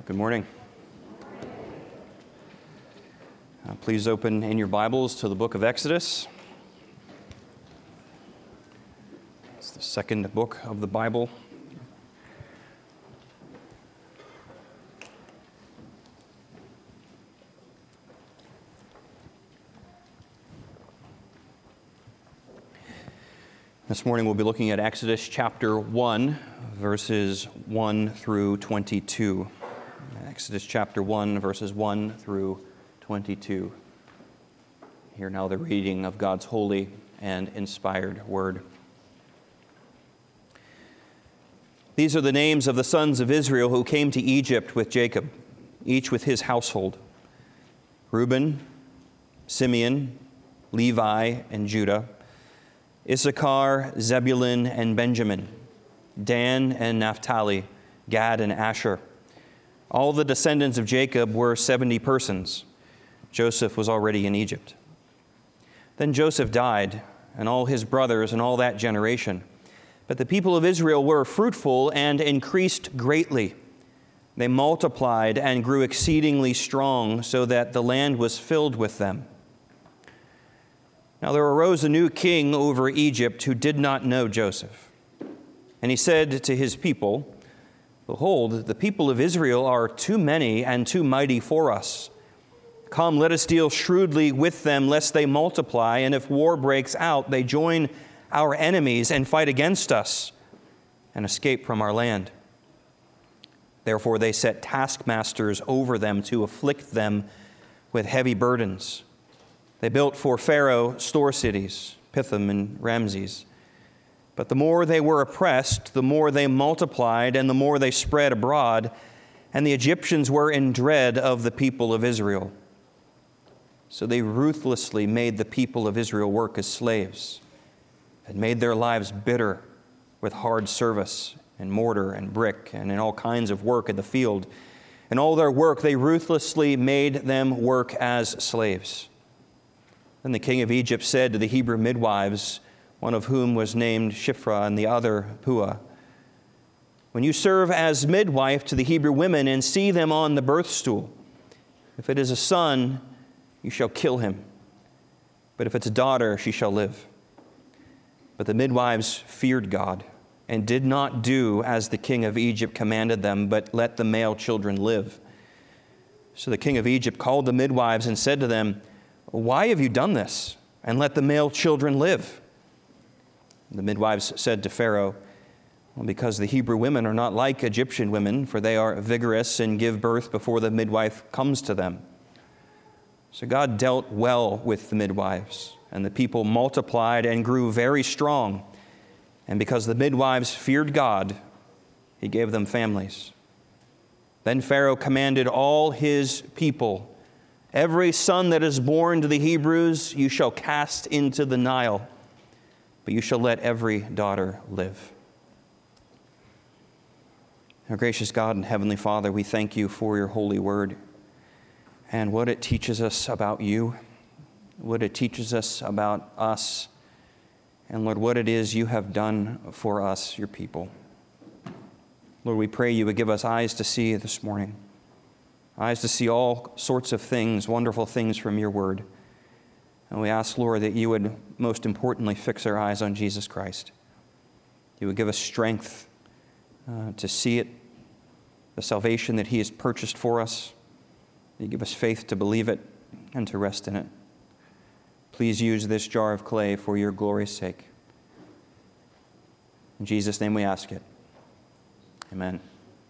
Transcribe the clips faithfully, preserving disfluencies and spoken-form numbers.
Good morning. Uh, please open in your Bibles to the book of Exodus. It's the second book of the Bible. This morning we'll be looking at Exodus chapter one, verses one through twenty-two. Exodus chapter one, verses one through twenty-two. Hear now the reading of God's holy and inspired word. These are the names of the sons of Israel who came to Egypt with Jacob, each with his household: Reuben, Simeon, Levi, and Judah; Issachar, Zebulun, and Benjamin; Dan and Naphtali; Gad and Asher. All the descendants of Jacob were seventy persons. Joseph was already in Egypt. Then Joseph died, and all his brothers and all that generation. But the people of Israel were fruitful and increased greatly. They multiplied and grew exceedingly strong, so that the land was filled with them. Now there arose a new king over Egypt who did not know Joseph. And he said to his people, "Behold, the people of Israel are too many and too mighty for us. Come, let us deal shrewdly with them, lest they multiply, and if war breaks out, they join our enemies and fight against us and escape from our land." Therefore they set taskmasters over them to afflict them with heavy burdens. They built for Pharaoh store cities, Pithom and Ramses. But the more they were oppressed, the more they multiplied, and the more they spread abroad, and the Egyptians were in dread of the people of Israel. So they ruthlessly made the people of Israel work as slaves, and made their lives bitter with hard service in mortar and brick and in all kinds of work in the field. In all their work, they ruthlessly made them work as slaves. Then the king of Egypt said to the Hebrew midwives, one of whom was named Shiphrah and the other Puah, "When you serve as midwife to the Hebrew women and see them on the birth stool, if it is a son, you shall kill him. But if it's a daughter, she shall live." But the midwives feared God and did not do as the king of Egypt commanded them, but let the male children live. So the king of Egypt called the midwives and said to them, "Why have you done this, and let the male children live?" The midwives said to Pharaoh, "Well, because the Hebrew women are not like Egyptian women, for they are vigorous and give birth before the midwife comes to them." So God dealt well with the midwives, and the people multiplied and grew very strong. And because the midwives feared God, he gave them families. Then Pharaoh commanded all his people, "Every son that is born to the Hebrews you shall cast into the Nile, but you shall let every daughter live." Our gracious God and Heavenly Father, we thank you for your holy word and what it teaches us about you, what it teaches us about us, and Lord, what it is you have done for us, your people. Lord, we pray you would give us eyes to see this morning, eyes to see all sorts of things, wonderful things from your word. And we ask, Lord, that you would most importantly fix our eyes on Jesus Christ. You would give us strength uh, to see it, the salvation that he has purchased for us. You give us faith to believe it and to rest in it. Please use this jar of clay for your glory's sake. In Jesus' name we ask it. Amen.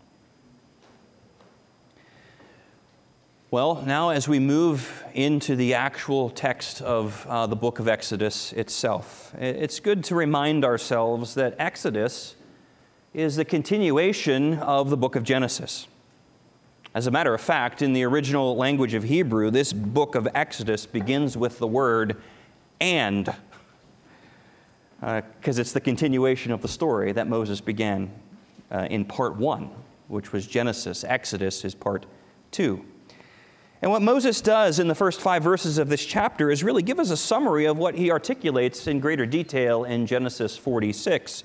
Well, now as we move into the actual text of uh, the book of Exodus itself, it's good to remind ourselves that Exodus is the continuation of the book of Genesis. As a matter of fact, in the original language of Hebrew, this book of Exodus begins with the word "and," because uh, it's the continuation of the story that Moses began uh, in part one, which was Genesis. Exodus is part two. And what Moses does in the first five verses of this chapter is really give us a summary of what he articulates in greater detail in Genesis forty-six,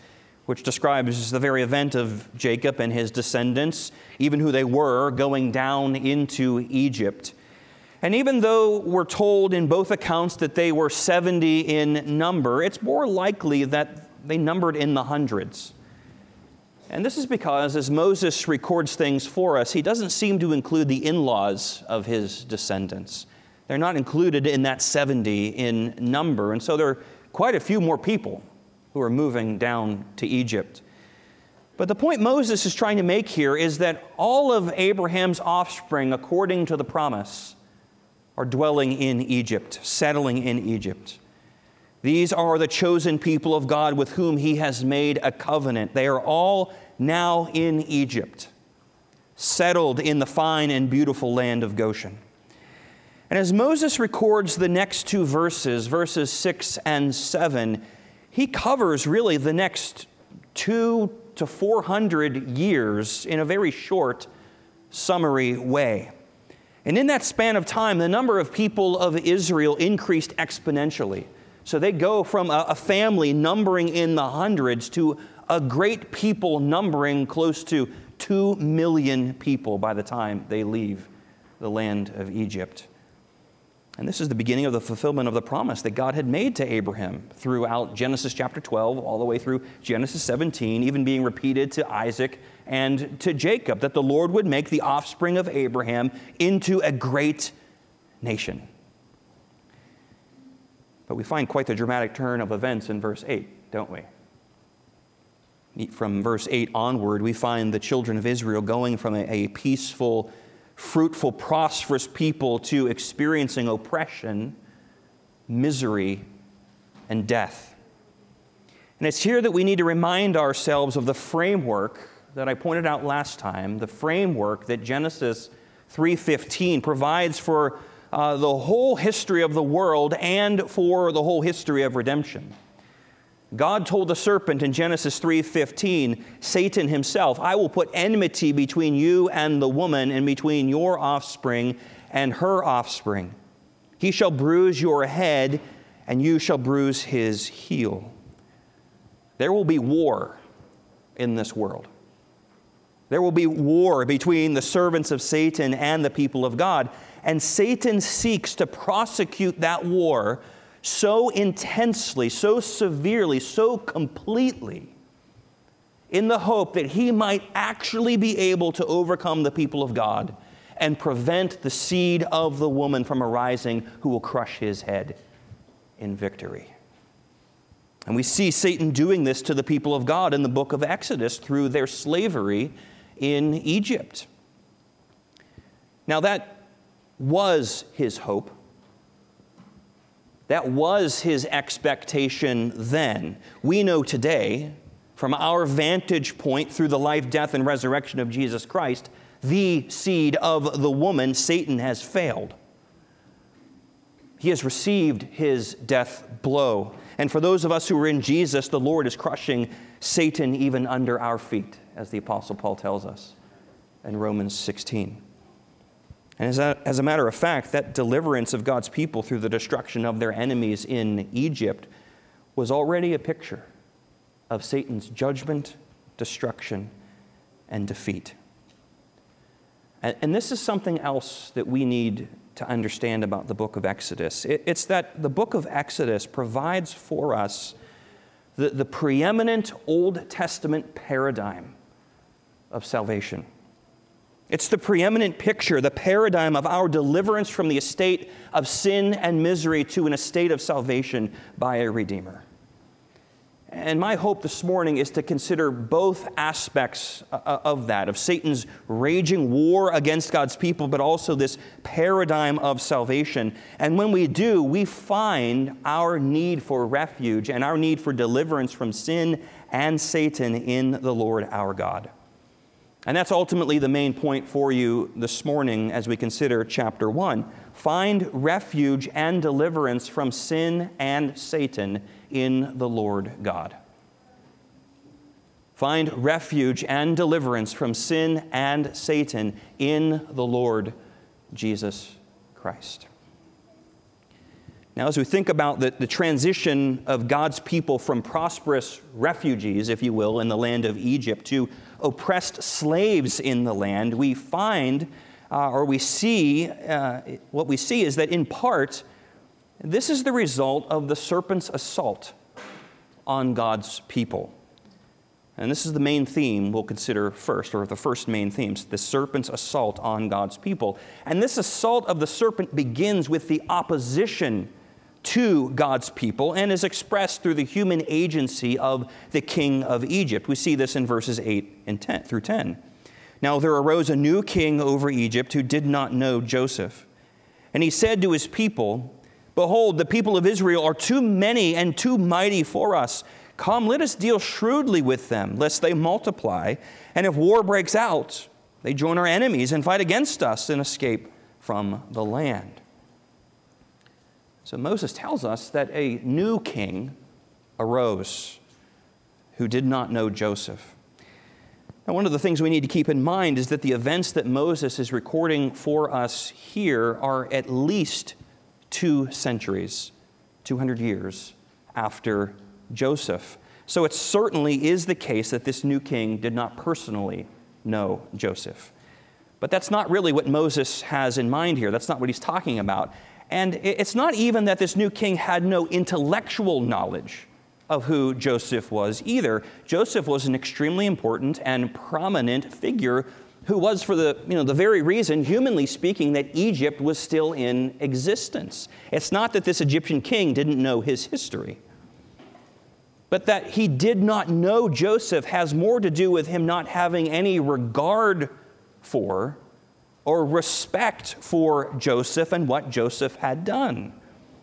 which describes the very event of Jacob and his descendants, even who they were, going down into Egypt. And even though we're told in both accounts that they were seventy in number, it's more likely that they numbered in the hundreds. And this is because, as Moses records things for us, he doesn't seem to include the in-laws of his descendants. They're not included in that seventy in number, and so there are quite a few more people who are moving down to Egypt. But the point Moses is trying to make here is that all of Abraham's offspring, according to the promise, are dwelling in Egypt, settling in Egypt. These are the chosen people of God with whom he has made a covenant. They are all now in Egypt, settled in the fine and beautiful land of Goshen. And as Moses records the next two verses, verses six and seven, he covers really the next two to four hundred years in a very short, summary way. And in that span of time, the number of people of Israel increased exponentially. So they go from a, a family numbering in the hundreds to a great people numbering close to two million people by the time they leave the land of Egypt. And this is the beginning of the fulfillment of the promise that God had made to Abraham throughout Genesis chapter twelve, all the way through Genesis seventeen, even being repeated to Isaac and to Jacob, that the Lord would make the offspring of Abraham into a great nation. But we find quite the dramatic turn of events in verse eight, don't we? From verse eight onward, we find the children of Israel going from a, a peaceful, fruitful, prosperous people to experiencing oppression, misery, and death. And it's here that we need to remind ourselves of the framework that I pointed out last time, the framework that Genesis three fifteen provides for uh, the whole history of the world and for the whole history of redemption. God told the serpent in Genesis three fifteen, Satan himself, I will put enmity between you and the woman and between your offspring and her offspring. He shall bruise your head and you shall bruise his heel. There will be war in this world. There will be war between the servants of Satan and the people of God. And Satan seeks to prosecute that war so intensely, so severely, so completely, in the hope that he might actually be able to overcome the people of God and prevent the seed of the woman from arising who will crush his head in victory. And we see Satan doing this to the people of God in the book of Exodus through their slavery in Egypt. Now that was his hope. That was his expectation then. We know today, from our vantage point through the life, death, and resurrection of Jesus Christ, the seed of the woman, Satan, has failed. He has received his death blow. And for those of us who are in Jesus, the Lord is crushing Satan even under our feet, as the Apostle Paul tells us in Romans sixteen. And as a, as a matter of fact, that deliverance of God's people through the destruction of their enemies in Egypt was already a picture of Satan's judgment, destruction, and defeat. And, and this is something else that we need to understand about the book of Exodus. It, it's that the book of Exodus provides for us the, the preeminent Old Testament paradigm of salvation. It's the preeminent picture, the paradigm of our deliverance from the estate of sin and misery to an estate of salvation by a Redeemer. And my hope this morning is to consider both aspects of that, of Satan's raging war against God's people, but also this paradigm of salvation. And when we do, we find our need for refuge and our need for deliverance from sin and Satan in the Lord our God. And that's ultimately the main point for you this morning as we consider chapter one. Find refuge and deliverance from sin and Satan in the Lord God. Find refuge and deliverance from sin and Satan in the Lord Jesus Christ. Now, as we think about the, the transition of God's people from prosperous refugees, if you will, in the land of Egypt to oppressed slaves in the land, we find, uh, or we see, uh, what we see is that in part, this is the result of the serpent's assault on God's people. And this is the main theme we'll consider first, or the first main themes, the serpent's assault on God's people. And this assault of the serpent begins with the opposition to God's people and is expressed through the human agency of the king of Egypt. We see this in verses eight and ten through ten. Now there arose a new king over Egypt who did not know Joseph. And he said to his people, "Behold, the people of Israel are too many and too mighty for us. Come, let us deal shrewdly with them, lest they multiply. And if war breaks out, they join our enemies and fight against us and escape from the land." So Moses tells us that a new king arose who did not know Joseph. Now, one of the things we need to keep in mind is that the events that Moses is recording for us here are at least two centuries, two hundred years after Joseph. So it certainly is the case that this new king did not personally know Joseph. But that's not really what Moses has in mind here. That's not what he's talking about. And it's not even that this new king had no intellectual knowledge of who Joseph was either. Joseph was an extremely important and prominent figure who was, for the, you know, the very reason, humanly speaking, that Egypt was still in existence. It's not that this Egyptian king didn't know his history, but that he did not know Joseph has more to do with him not having any regard for or respect for Joseph and what Joseph had done.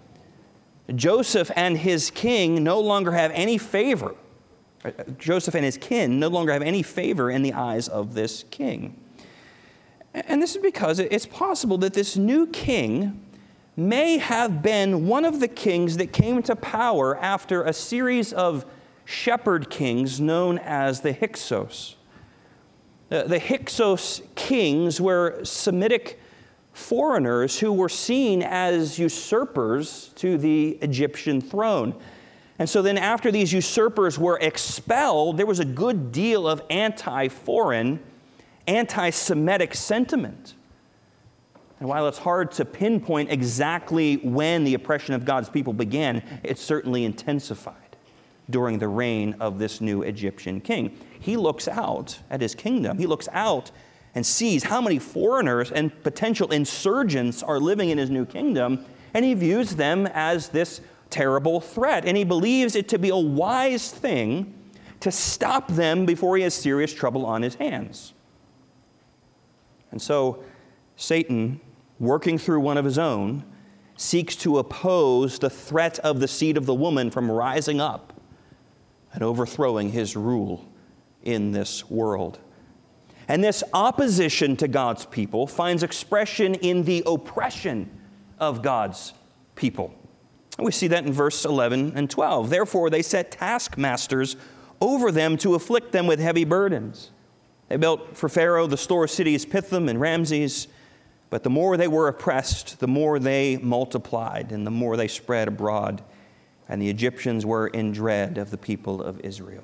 Joseph and his king no longer have any favor. Joseph and his kin no longer have any favor in the eyes of this king. And this is because it's possible that this new king may have been one of the kings that came to power after a series of shepherd kings known as the Hyksos. The Hyksos kings were Semitic foreigners who were seen as usurpers to the Egyptian throne. And so then after these usurpers were expelled, there was a good deal of anti-foreign, anti-Semitic sentiment. And while it's hard to pinpoint exactly when the oppression of God's people began, it certainly intensified during the reign of this new Egyptian king. He looks out at his kingdom. He looks out and sees how many foreigners and potential insurgents are living in his new kingdom, and he views them as this terrible threat. And he believes it to be a wise thing to stop them before he has serious trouble on his hands. And so Satan, working through one of his own, seeks to oppose the threat of the seed of the woman from rising up and overthrowing his rule in this world. And this opposition to God's people finds expression in the oppression of God's people. We see that in verse eleven and twelve. Therefore, they set taskmasters over them to afflict them with heavy burdens. They built for Pharaoh the store cities Pithom and Ramses, but the more they were oppressed, the more they multiplied and the more they spread abroad, and the Egyptians were in dread of the people of Israel.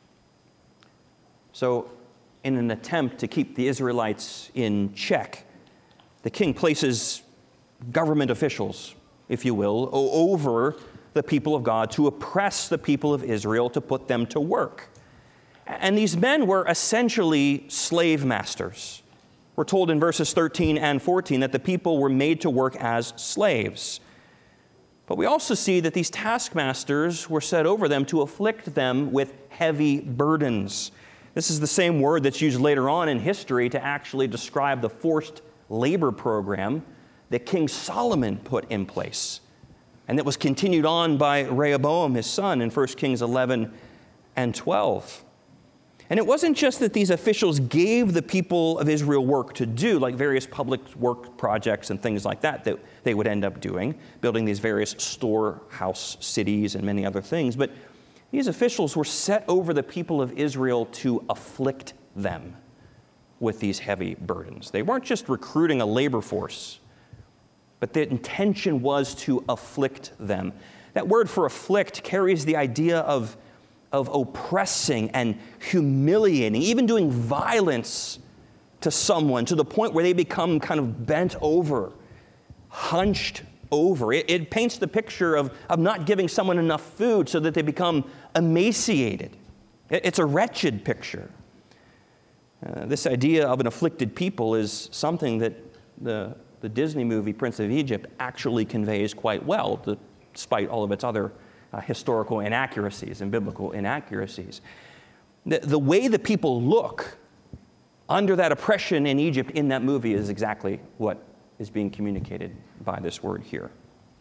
So, in an attempt to keep the Israelites in check, the king places government officials, if you will, over the people of God to oppress the people of Israel, to put them to work. And these men were essentially slave masters. We're told in verses thirteen and fourteen that the people were made to work as slaves. But we also see that these taskmasters were set over them to afflict them with heavy burdens. This is the same word that's used later on in history to actually describe the forced labor program that King Solomon put in place, and that was continued on by Rehoboam, his son, in First Kings eleven and twelve. And it wasn't just that these officials gave the people of Israel work to do, like various public work projects and things like that that they would end up doing, building these various storehouse cities and many other things, but these officials were set over the people of Israel to afflict them with these heavy burdens. They weren't just recruiting a labor force. but the intention was to afflict them. That word for afflict carries the idea of, of oppressing and humiliating, even doing violence to someone to the point where they become kind of bent over, hunched over. It, it paints the picture of, of not giving someone enough food so that they become emaciated. It, it's a wretched picture. Uh, this idea of an afflicted people is something that the, the Disney movie Prince of Egypt actually conveys quite well, despite all of its other uh, historical inaccuracies and biblical inaccuracies. The, the way the people look under that oppression in Egypt in that movie is exactly what is being communicated by this word here.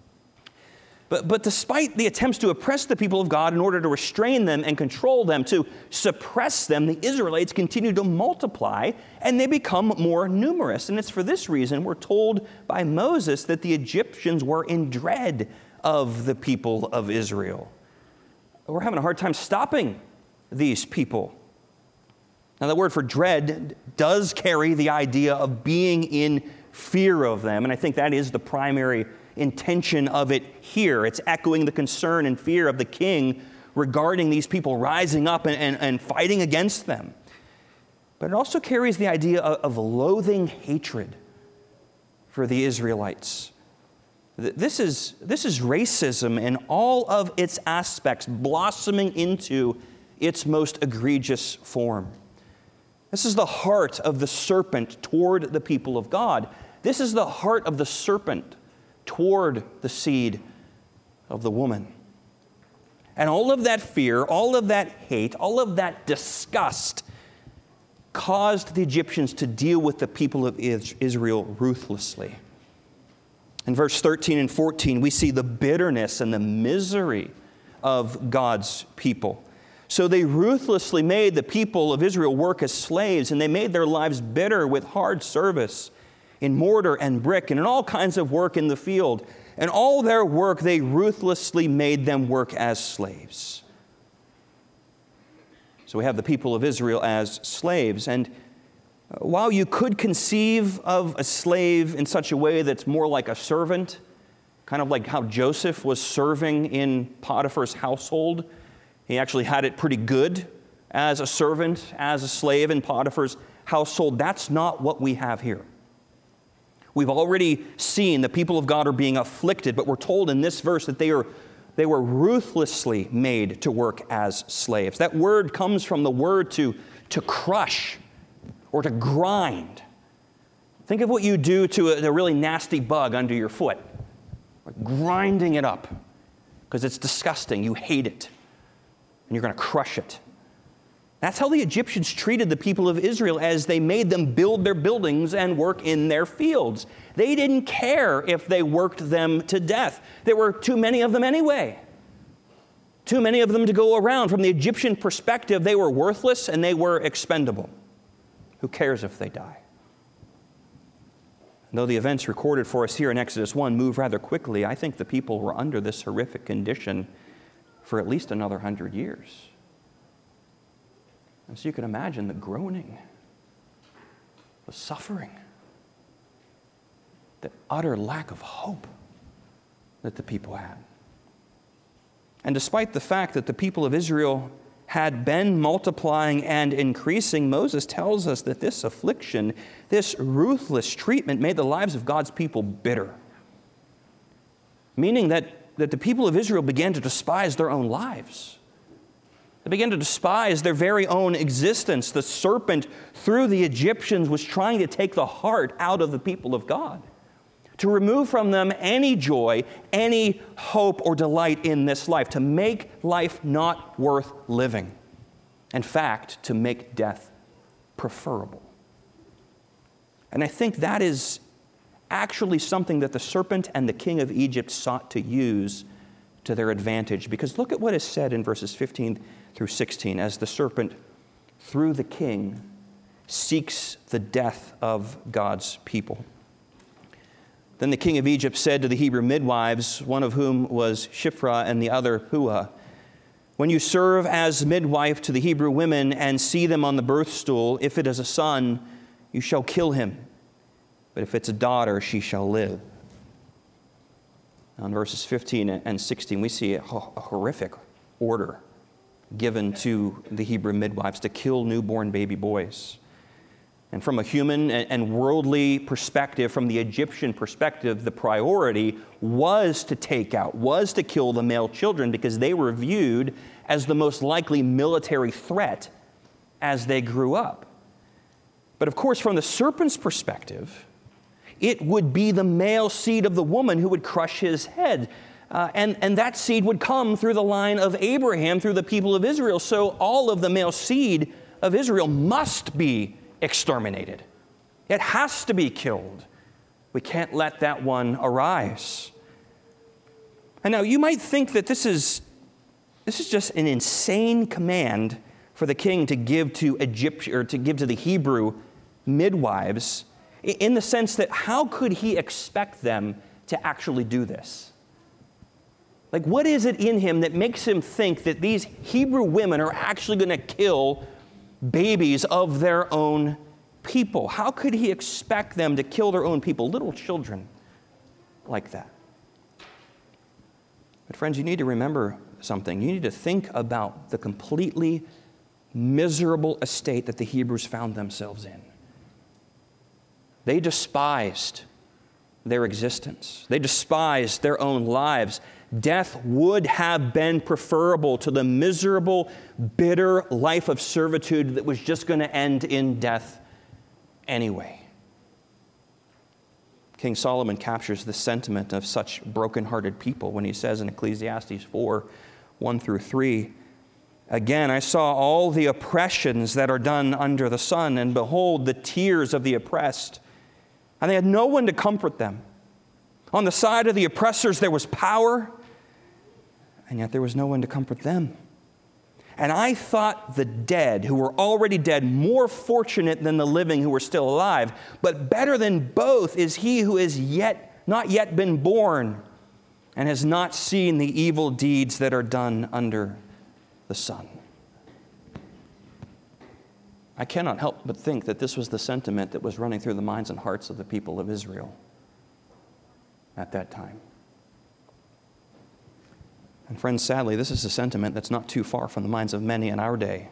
But, but despite the attempts to oppress the people of God in order to restrain them and control them, to suppress them, the Israelites continue to multiply and they become more numerous. And it's for this reason we're told by Moses that the Egyptians were in dread of the people of Israel. We're having a hard time stopping these people. Now, the word for dread does carry the idea of being in fear of them, and I think that is the primary intention of it here. It's echoing the concern and fear of the king regarding these people rising up and, and, and fighting against them. But it also carries the idea of, of loathing hatred for the Israelites. This is, this is racism in all of its aspects, blossoming into its most egregious form. This is the heart of the serpent toward the people of God. This is the heart of the serpent toward the seed of the woman. And all of that fear, all of that hate, all of that disgust caused the Egyptians to deal with the people of Israel ruthlessly. In verse thirteen and fourteen, we see the bitterness and the misery of God's people. So they ruthlessly made the people of Israel work as slaves, and they made their lives bitter with hard service in mortar and brick and in all kinds of work in the field. And all their work, they ruthlessly made them work as slaves. So we have the people of Israel as slaves. And while you could conceive of a slave in such a way that's more like a servant, kind of like how Joseph was serving in Potiphar's household, he actually had it pretty good as a servant, as a slave in Potiphar's household. That's not what we have here. We've already seen the people of God are being afflicted, but we're told in this verse that they are they were ruthlessly made to work as slaves. That word comes from the word to, to crush or to grind. Think of what you do to a, a really nasty bug under your foot, like grinding it up because it's disgusting. You hate it. And you're going to crush it. That's how the Egyptians treated the people of Israel as they made them build their buildings and work in their fields. They didn't care if they worked them to death. There were too many of them anyway. Too many of them to go around. From the Egyptian perspective, they were worthless and they were expendable. Who cares if they die? Though the events recorded for us here in Exodus one move rather quickly, I think the people were under this horrific condition for at least another hundred years. And so you can imagine the groaning, the suffering, the utter lack of hope that the people had. And despite the fact that the people of Israel had been multiplying and increasing, Moses tells us that this affliction, this ruthless treatment made the lives of God's people bitter. Meaning that that the people of Israel began to despise their own lives. They began to despise their very own existence. The serpent, through the Egyptians, was trying to take the heart out of the people of God, to remove from them any joy, any hope or delight in this life, to make life not worth living. In fact, to make death preferable. And I think that is actually something that the serpent and the king of Egypt sought to use to their advantage. Because look at what is said in verses fifteen through sixteen, as the serpent, through the king, seeks the death of God's people. Then the king of Egypt said to the Hebrew midwives, one of whom was Shiphrah and the other Puah, "When you serve as midwife to the Hebrew women and see them on the birth stool, if it is a son, you shall kill him. But if it's a daughter, she shall live." In verses fifteen and sixteen, we see a, a horrific order given to the Hebrew midwives to kill newborn baby boys. And from a human and worldly perspective, from the Egyptian perspective, the priority was to take out, was to kill the male children because they were viewed as the most likely military threat as they grew up. But of course, from the serpent's perspective, it would be the male seed of the woman who would crush his head. Uh, and, and that seed would come through the line of Abraham, through the people of Israel. So all of the male seed of Israel must be exterminated. It has to be killed. We can't let that one arise. And now you might think that this is, this is just an insane command for the king to give to Egypt, or to give to the Hebrew midwives, in the sense that how could he expect them to actually do this? Like, what is it in him that makes him think that these Hebrew women are actually going to kill babies of their own people? How could he expect them to kill their own people, little children, like that? But friends, you need to remember something. You need to think about the completely miserable estate that the Hebrews found themselves in. They despised their existence. They despised their own lives. Death would have been preferable to the miserable, bitter life of servitude that was just going to end in death anyway. King Solomon captures the sentiment of such broken-hearted people when he says in Ecclesiastes four, one through three, "Again, I saw all the oppressions that are done under the sun, and behold, the tears of the oppressed. And they had no one to comfort them. On the side of the oppressors there was power, and yet there was no one to comfort them. And I thought the dead, who were already dead, more fortunate than the living who were still alive. But better than both is he who has yet not yet been born and has not seen the evil deeds that are done under the sun." I cannot help but think that this was the sentiment that was running through the minds and hearts of the people of Israel at that time. And friends, sadly, this is a sentiment that's not too far from the minds of many in our day.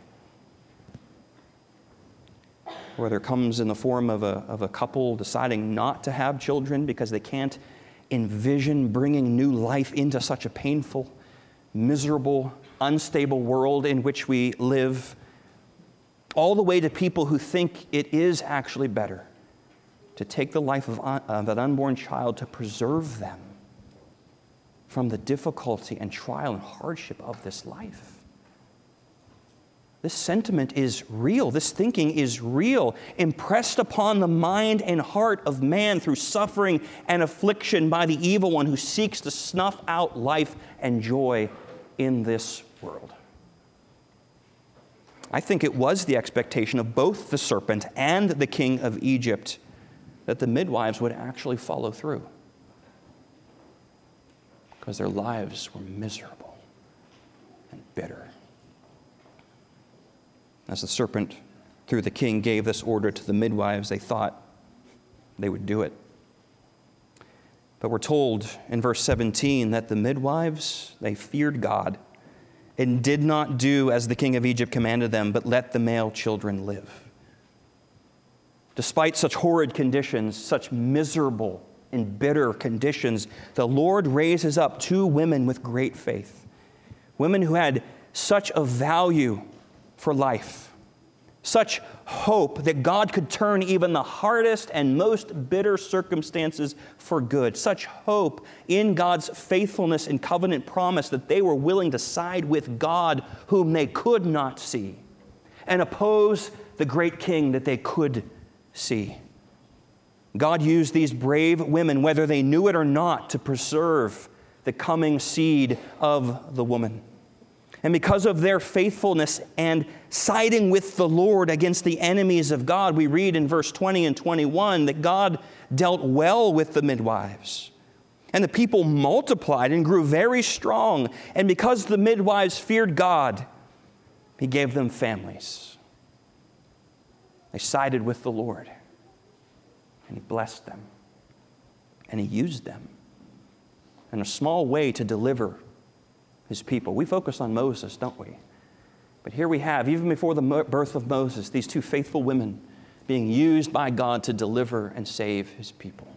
Whether it comes in the form of a, of a couple deciding not to have children because they can't envision bringing new life into such a painful, miserable, unstable world in which we live, all the way to people who think it is actually better to take the life of, of an unborn child to preserve them from the difficulty and trial and hardship of this life. This sentiment is real. This thinking is real, impressed upon the mind and heart of man through suffering and affliction by the evil one who seeks to snuff out life and joy in this world. I think it was the expectation of both the serpent and the king of Egypt that the midwives would actually follow through, because their lives were miserable and bitter. As the serpent, through the king, gave this order to the midwives, they thought they would do it. But we're told in verse seventeen that the midwives, they feared God and did not do as the king of Egypt commanded them, but let the male children live. Despite such horrid conditions, such miserable and bitter conditions, the Lord raises up two women with great faith, women who had such a value for life, such hope that God could turn even the hardest and most bitter circumstances for good, such hope in God's faithfulness and covenant promise that they were willing to side with God whom they could not see and oppose the great king that they could see. God used these brave women, whether they knew it or not, to preserve the coming seed of the woman. And because of their faithfulness and siding with the Lord against the enemies of God, we read in verse twenty and twenty-one that God dealt well with the midwives. And the people multiplied and grew very strong. And because the midwives feared God, He gave them families. They sided with the Lord. And He blessed them. And He used them. and a small way to deliver his people. We focus on Moses, don't we? But here we have, even before the birth of Moses, these two faithful women being used by God to deliver and save his people.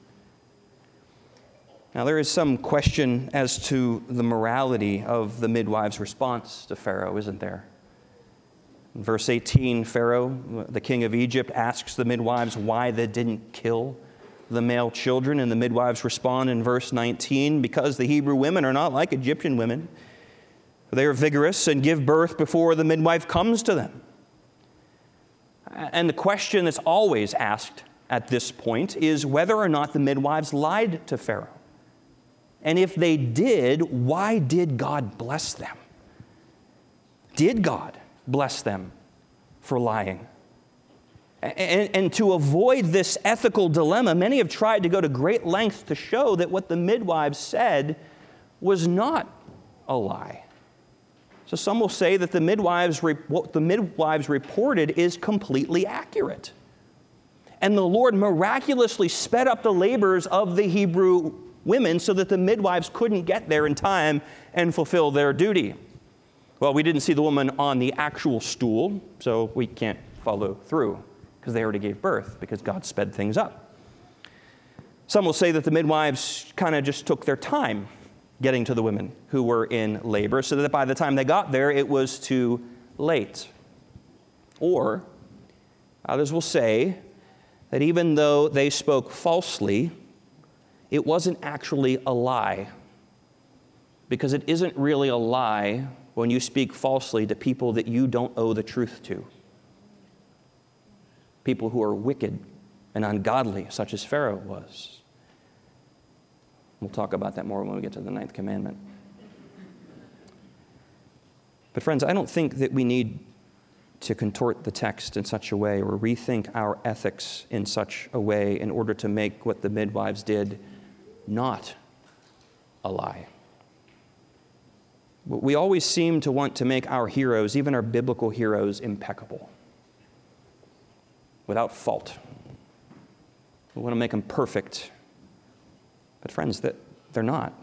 Now, there is some question as to the morality of the midwives' response to Pharaoh, isn't there? In verse eighteen, Pharaoh, the king of Egypt, asks the midwives why they didn't kill the male children, and the midwives respond in verse nineteen, because the Hebrew women are not like Egyptian women. They are vigorous and give birth before the midwife comes to them. And the question that's always asked at this point is whether or not the midwives lied to Pharaoh. And if they did, why did God bless them? Did God bless them for lying? And, and to avoid this ethical dilemma, many have tried to go to great lengths to show that what the midwives said was not a lie. So some will say that the midwives, what the midwives reported is completely accurate. And the Lord miraculously sped up the labors of the Hebrew women so that the midwives couldn't get there in time and fulfill their duty. Well, we didn't see the woman on the actual stool, so we can't follow through because they already gave birth, because God sped things up. Some will say that the midwives kind of just took their time getting to the women who were in labor, so that by the time they got there, it was too late. Or others will say that even though they spoke falsely, it wasn't actually a lie, because it isn't really a lie when you speak falsely to people that you don't owe the truth to. People who are wicked and ungodly, such as Pharaoh was. We'll talk about that more when we get to the ninth commandment. But friends, I don't think that we need to contort the text in such a way or rethink our ethics in such a way in order to make what the midwives did not a lie. We always seem to want to make our heroes, even our biblical heroes, impeccable, without fault. We want to make them perfect. But friends, that they're not.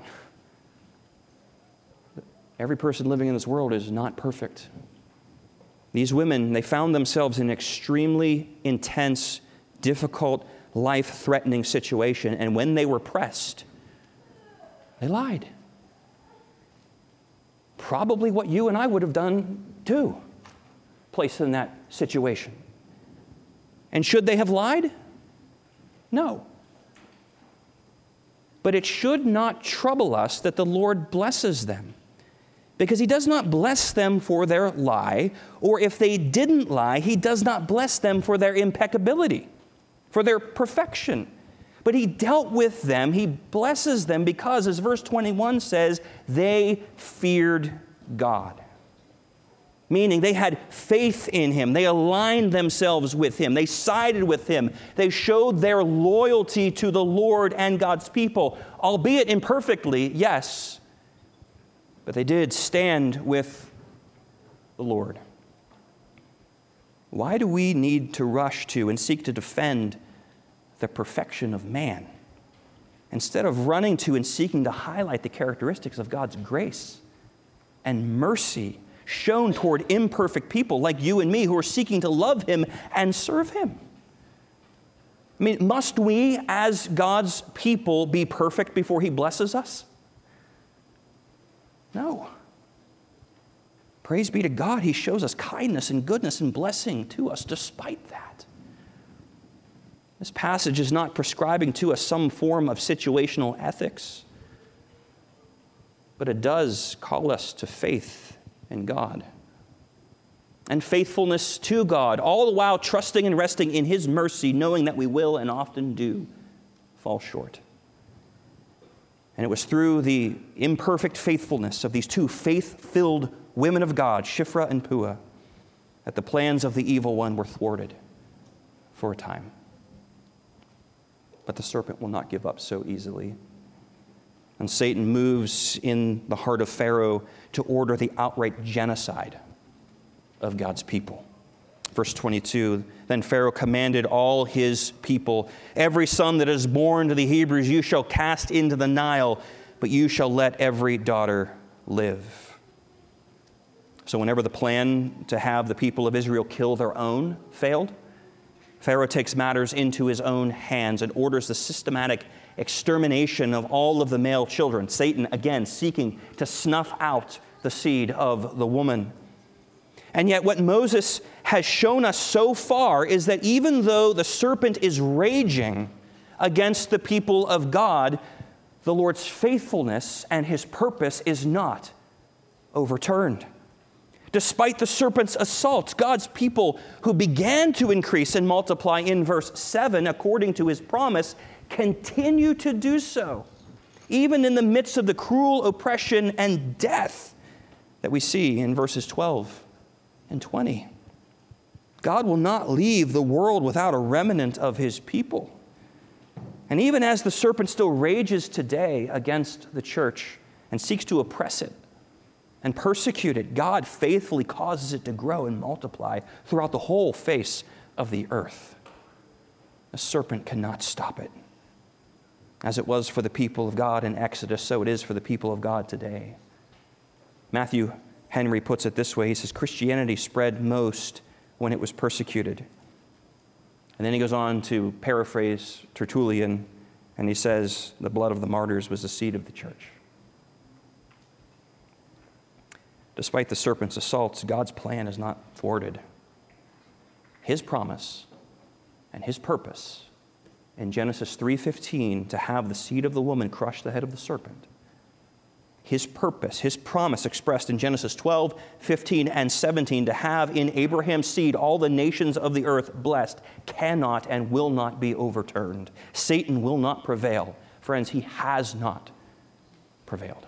Every person living in this world is not perfect. These women, they found themselves in an extremely intense, difficult, life-threatening situation, and when they were pressed, they lied. Probably what you and I would have done too, placed in that situation. And should they have lied? No. But it should not trouble us that the Lord blesses them, because he does not bless them for their lie, or if they didn't lie, he does not bless them for their impeccability, for their perfection. But he dealt with them, he blesses them because, as verse twenty-one says, they feared God. Meaning they had faith in him. They aligned themselves with him. They sided with him. They showed their loyalty to the Lord and God's people, albeit imperfectly, yes. But they did stand with the Lord. Why do we need to rush to and seek to defend the perfection of man, instead of running to and seeking to highlight the characteristics of God's grace and mercy shown toward imperfect people like you and me who are seeking to love him and serve him? I mean, must we as God's people be perfect before he blesses us? No. Praise be to God, he shows us kindness and goodness and blessing to us despite that. This passage is not prescribing to us some form of situational ethics, but it does call us to faith in God and faithfulness to God, all the while trusting and resting in his mercy, knowing that we will and often do fall short. And it was through the imperfect faithfulness of these two faith-filled women of God, Shiphrah and Puah, that the plans of the evil one were thwarted for a time. But the serpent will not give up so easily. And Satan moves in the heart of Pharaoh to order the outright genocide of God's people. Verse twenty-two, then Pharaoh commanded all his people, every son that is born to the Hebrews you shall cast into the Nile, but you shall let every daughter live. So whenever the plan to have the people of Israel kill their own failed, Pharaoh takes matters into his own hands and orders the systematic extermination of all of the male children. Satan, again, seeking to snuff out the seed of the woman. And yet what Moses has shown us so far is that even though the serpent is raging against the people of God, the Lord's faithfulness and his purpose is not overturned. Despite the serpent's assaults, God's people who began to increase and multiply in verse seven, according to his promise, continue to do so, even in the midst of the cruel oppression and death that we see in verses twelve and twenty. God will not leave the world without a remnant of his people. And even as the serpent still rages today against the church and seeks to oppress it and persecute it, God faithfully causes it to grow and multiply throughout the whole face of the earth. The serpent cannot stop it. As it was for the people of God in Exodus, so it is for the people of God today. Matthew Henry puts it this way. He says, Christianity spread most when it was persecuted. And then he goes on to paraphrase Tertullian, and he says, the blood of the martyrs was the seed of the church. Despite the serpent's assaults, God's plan is not thwarted. His promise and his purpose in Genesis three fifteen to have the seed of the woman crush the head of the serpent, his purpose, his promise expressed in Genesis twelve, fifteen, and seventeen to have in Abraham's seed all the nations of the earth blessed, cannot and will not be overturned. Satan will not prevail. Friends, he has not prevailed.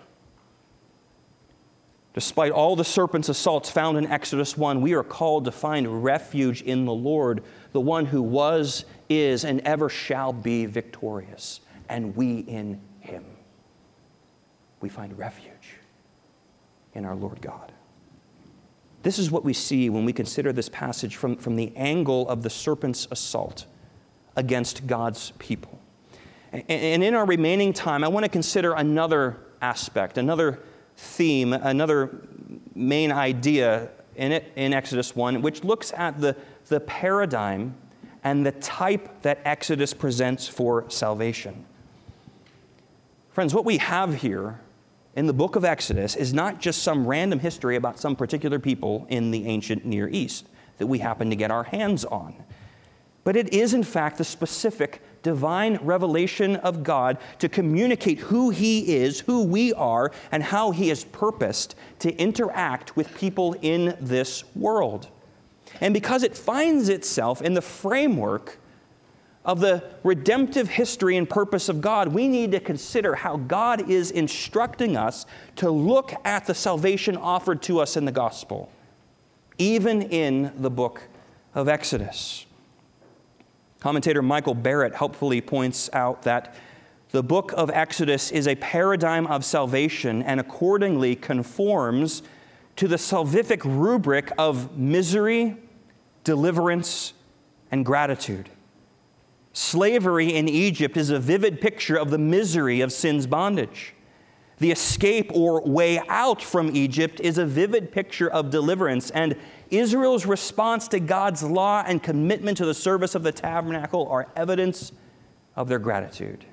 Despite all the serpent's assaults found in Exodus one, we are called to find refuge in the Lord, the one who was, is, and ever shall be victorious, and we in him. We find refuge in our Lord God. This is what we see when we consider this passage from, from the angle of the serpent's assault against God's people. And, and in our remaining time, I want to consider another aspect, another theme, another main idea in it in Exodus one, which looks at the, the paradigm and the type that Exodus presents for salvation. Friends, what we have here in the book of Exodus is not just some random history about some particular people in the ancient Near East that we happen to get our hands on. But it is, in fact, the specific divine revelation of God to communicate who he is, who we are, and how he has purposed to interact with people in this world. And because it finds itself in the framework of the redemptive history and purpose of God, we need to consider how God is instructing us to look at the salvation offered to us in the gospel, even in the book of Exodus. Commentator Michael Barrett helpfully points out that the book of Exodus is a paradigm of salvation and accordingly conforms to the salvific rubric of misery, deliverance, and gratitude. Slavery in Egypt is a vivid picture of the misery of sin's bondage. The escape or way out from Egypt is a vivid picture of deliverance, and Israel's response to God's law and commitment to the service of the tabernacle are evidence of their gratitude.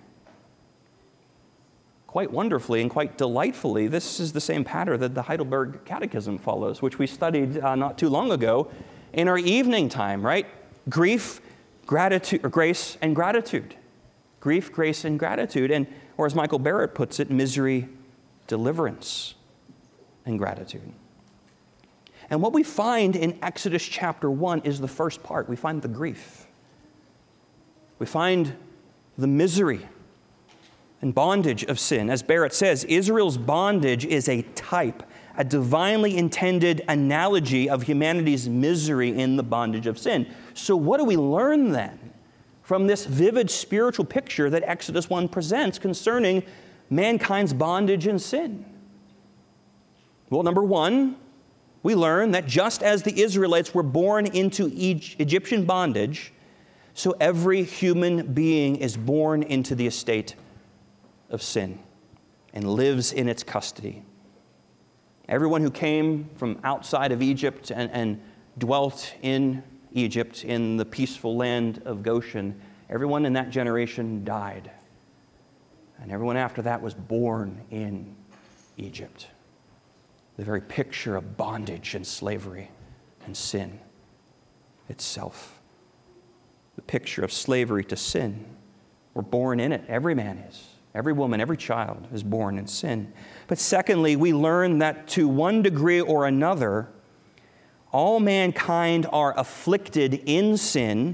Quite wonderfully and quite delightfully, this is the same pattern that the Heidelberg Catechism follows, which we studied uh, not too long ago in our evening time, right? Grief, gratitude, or grace, and gratitude. Grief, grace, and gratitude. And, or as Michael Barrett puts it, misery, deliverance, and gratitude. And what we find in Exodus chapter one is the first part. We find the grief. We find the misery and bondage of sin. As Barrett says, Israel's bondage is a type, a divinely intended analogy of humanity's misery in the bondage of sin. So what do we learn then from this vivid spiritual picture that Exodus one presents concerning mankind's bondage and sin? Well, number one, we learn that just as the Israelites were born into Egyptian bondage, so every human being is born into the estate of sin. and lives in its custody. Everyone who came from outside of Egypt and, and dwelt in Egypt, in the peaceful land of Goshen, everyone in that generation died. And everyone after that was born in Egypt. The very picture of bondage and slavery and sin itself. The picture of slavery to sin. We're born in it. Every man is. Every woman, every child is born in sin. But secondly, we learn that to one degree or another, all mankind are afflicted in sin,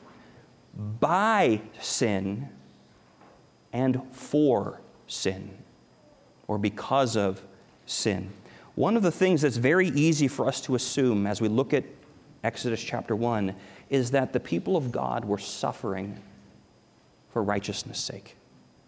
by sin, and for sin, or because of sin. One of the things that's very easy for us to assume as we look at Exodus chapter one is that the people of God were suffering for righteousness' sake.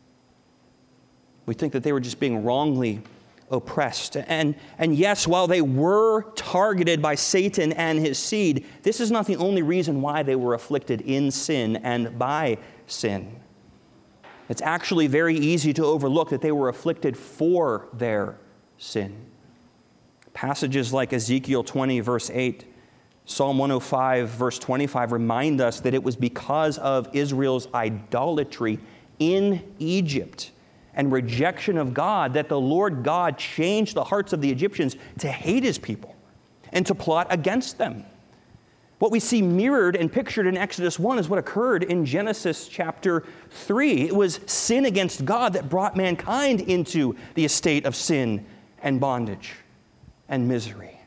We think that they were just being wrongly oppressed. And, and yes, while they were targeted by Satan and his seed, this is not the only reason why they were afflicted in sin and by sin. It's actually very easy to overlook that they were afflicted for their sin. Passages like Ezekiel twenty, verse eight, Psalm one oh five, verse twenty-five remind us that it was because of Israel's idolatry in Egypt and rejection of God that the Lord God changed the hearts of the Egyptians to hate his people and to plot against them. What we see mirrored and pictured in Exodus one is what occurred in Genesis chapter three. It was sin against God that brought mankind into the estate of sin and bondage and misery.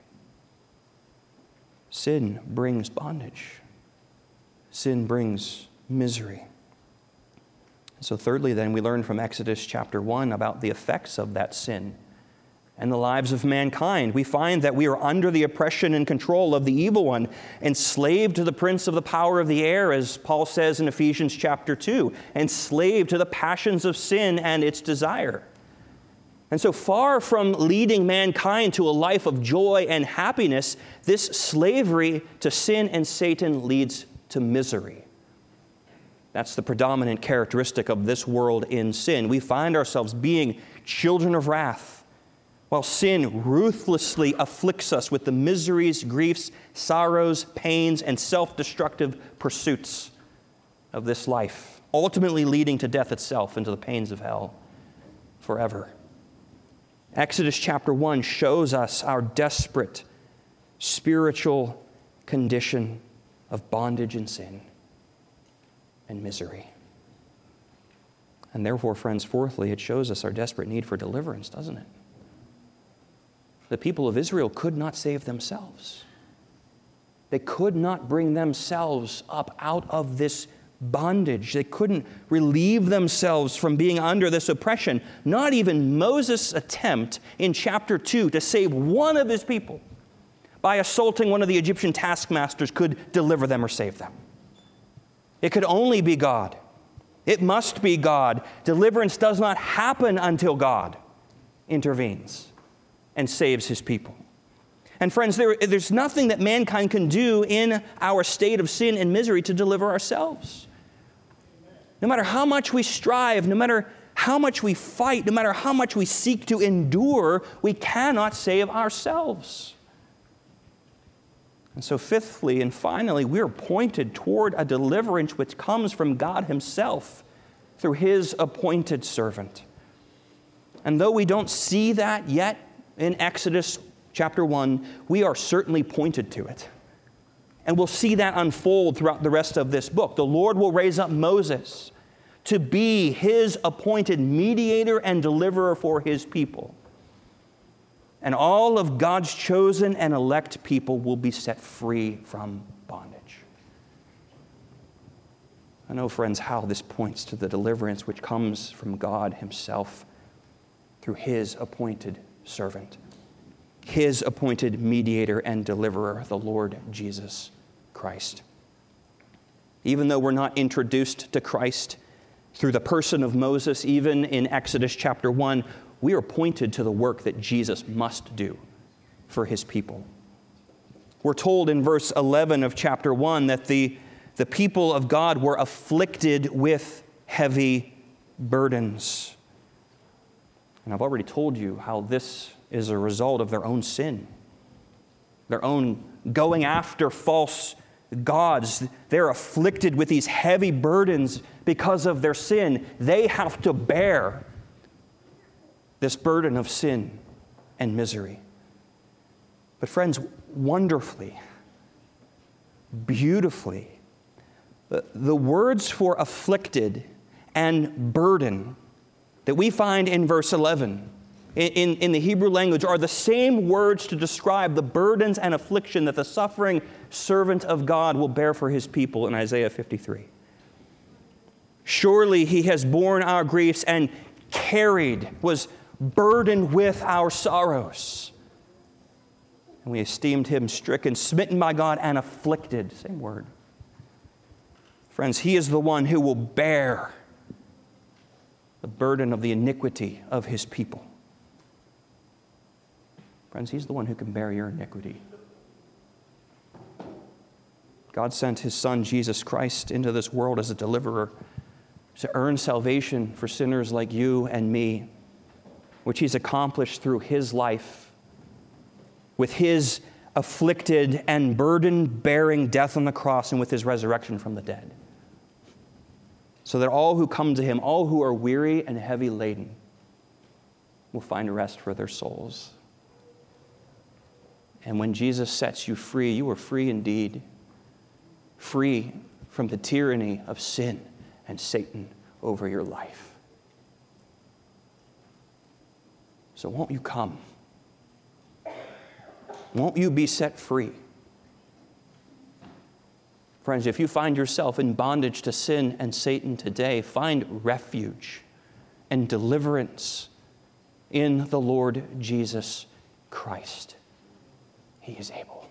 Sin brings bondage. Sin brings misery. So thirdly, then, we learn from Exodus chapter one about the effects of that sin and the lives of mankind. We find that we are under the oppression and control of the evil one, enslaved to the prince of the power of the air, as Paul says in Ephesians chapter two, enslaved to the passions of sin and its desire. And so far from leading mankind to a life of joy and happiness, this slavery to sin and Satan leads to misery. That's the predominant characteristic of this world in sin. We find ourselves being children of wrath, while sin ruthlessly afflicts us with the miseries, griefs, sorrows, pains, and self-destructive pursuits of this life, ultimately leading to death itself and to the pains of hell forever. Exodus chapter one shows us our desperate spiritual condition of bondage and sin and misery. And therefore, friends, fourthly, it shows us our desperate need for deliverance, doesn't it? The people of Israel could not save themselves. They could not bring themselves up out of this bondage. They couldn't relieve themselves from being under this oppression. Not even Moses' attempt in chapter two to save one of his people by assaulting one of the Egyptian taskmasters could deliver them or save them. It could only be God. It must be God. Deliverance does not happen until God intervenes and saves his people. And friends, there, there's nothing that mankind can do in our state of sin and misery to deliver ourselves. No matter how much we strive, no matter how much we fight, no matter how much we seek to endure, we cannot save ourselves. And so fifthly and finally, we are pointed toward a deliverance which comes from God himself through his appointed servant. And though we don't see that yet in Exodus chapter one, we are certainly pointed to it. And we'll see that unfold throughout the rest of this book. The Lord will raise up Moses to be his appointed mediator and deliverer for his people. And all of God's chosen and elect people will be set free from bondage. I know, friends, how this points to the deliverance which comes from God himself through his appointed servant, his appointed mediator and deliverer, the Lord Jesus Christ. Even though we're not introduced to Christ through the person of Moses, even in Exodus chapter one, we are pointed to the work that Jesus must do for his people. We're told in verse eleven of chapter one that the, the people of God were afflicted with heavy burdens. And I've already told you how this is a result of their own sin, their own going after false gods. They're afflicted with these heavy burdens because of their sin. They have to bear this burden of sin and misery. But friends, wonderfully, beautifully, the, the words for afflicted and burden that we find in verse eleven in, in, in the Hebrew language are the same words to describe the burdens and affliction that the suffering servant of God will bear for his people in Isaiah fifty-three. Surely he has borne our griefs and carried, was burdened with our sorrows. And we esteemed him stricken, smitten by God, and afflicted. Same word. Friends, he is the one who will bear the burden of the iniquity of his people. Friends, he's the one who can bear your iniquity. God sent his Son, Jesus Christ, into this world as a deliverer to earn salvation for sinners like you and me, which he's accomplished through his life, with his afflicted and burden-bearing death on the cross and with his resurrection from the dead. So that all who come to him, all who are weary and heavy laden, will find rest for their souls. And when Jesus sets you free, you are free indeed. Free from the tyranny of sin and Satan over your life. So won't you come? Won't you be set free? Friends, if you find yourself in bondage to sin and Satan today, find refuge and deliverance in the Lord Jesus Christ. He is able.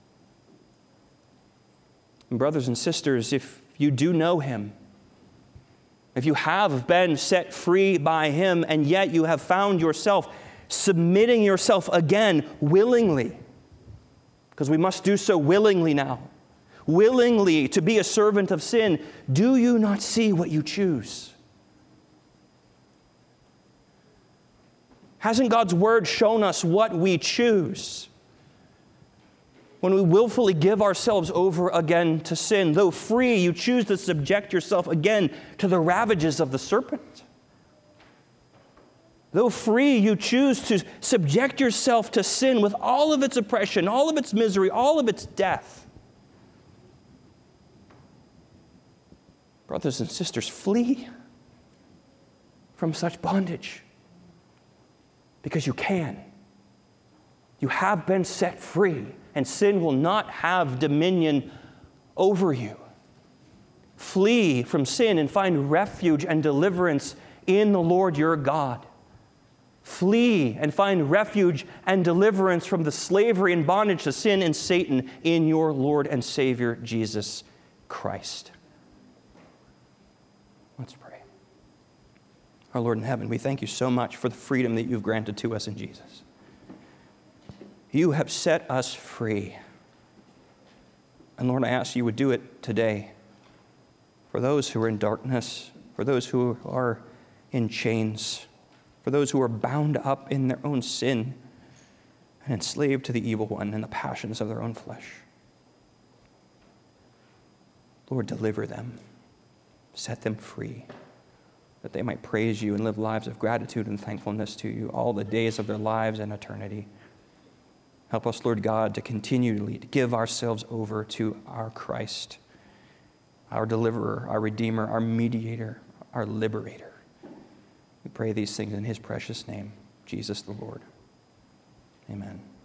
And brothers and sisters, if you do know him, if you have been set free by him, and yet you have found yourself submitting yourself again willingly, because we must do so willingly now, willingly to be a servant of sin, do you not see what you choose? Hasn't God's word shown us what we choose when we willfully give ourselves over again to sin? Though free, you choose to subject yourself again to the ravages of the serpent. Though free, you choose to subject yourself to sin with all of its oppression, all of its misery, all of its death. Brothers and sisters, flee from such bondage, because you can. You have been set free, and sin will not have dominion over you. Flee from sin and find refuge and deliverance in the Lord your God. Flee and find refuge and deliverance from the slavery and bondage to sin and Satan in your Lord and Savior, Jesus Christ. Let's pray. Our Lord in heaven, we thank you so much for the freedom that you've granted to us in Jesus. You have set us free. And Lord, I ask you would do it today for those who are in darkness, for those who are in chains, for those who are bound up in their own sin and enslaved to the evil one and the passions of their own flesh. Lord, deliver them. Set them free, that they might praise you and live lives of gratitude and thankfulness to you all the days of their lives and eternity. Help us, Lord God, to continually to give ourselves over to our Christ, our deliverer, our redeemer, our mediator, our liberator. We pray these things in his precious name, Jesus the Lord. Amen.